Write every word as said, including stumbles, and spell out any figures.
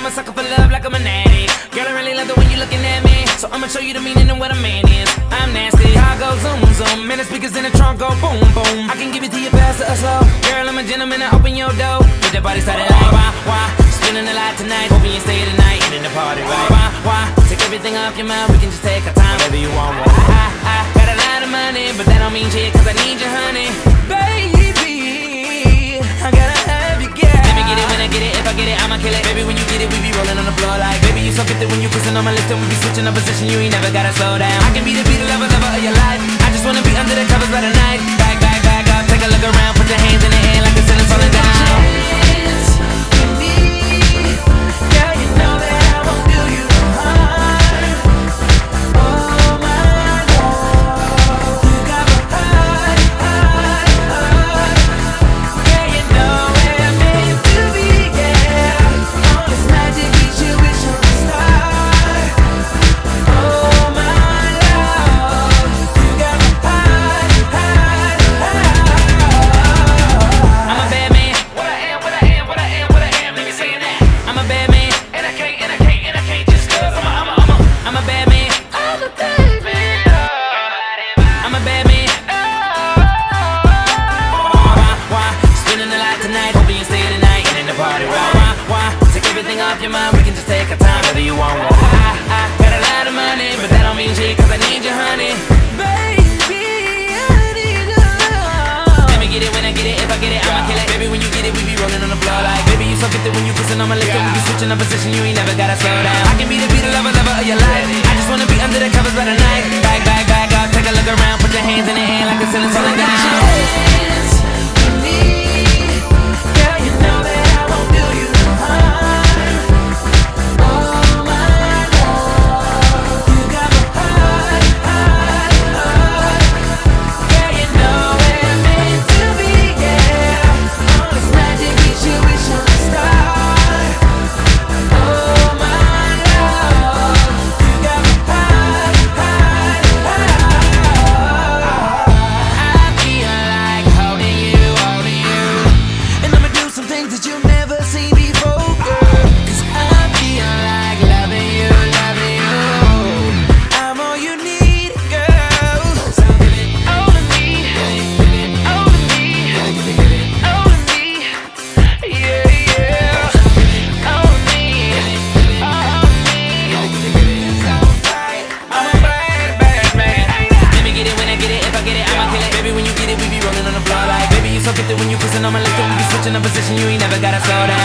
I'm a sucker for love like I'm an addict. Girl, I really love the way you looking at me, so I'ma show you the meaning of what a man is. I'm nasty, I go zoom zoom, man the speakers in the trunk go boom boom. I can give it to you fast or slow. Girl, I'm a gentleman, I open your door. Get that body started like why, why? Spinning a lot tonight, hoping you stay tonight and in the party right. Why, why? Take everything off your mind, we can just take our time, whatever you want. I, I got a lot of money, but that don't mean shit, cause I need your honey. Baby, I gotta have you, girl. Let me get it when I get it, if I get it, I'ma kill it. Baby, when you get it, we be rolling on the floor like. Baby, you so gifted when you kissing on my lips, and we be switching up position, you ain't never gotta slow down. I can be the beat, the lover, lover of your life. I just wanna be under the covers by the night. Back, back, back up, take a look around, put your hands in the air like the sun is falling down. Everything off your mind, we can just take our time, whether you want one. I, I got a lot of money, but that don't mean shit, cause I need your honey. Baby, I need your love. Let me get it when I get it, if I get it, I'ma kill it. Baby, when you get it, we be rolling on the floor like. Baby, you so gifted when you kissing on my lips, and we be switching up position, you ain't never gotta slow down. I can be the beat, the lover, lover of your life. I just wanna be under the covers by the night. Back, back, back up, take a look around, put your hands in the air like the ceiling's falling down. So gifted when you kissing on my lips, and we be switching up position, you ain't never gotta slow down.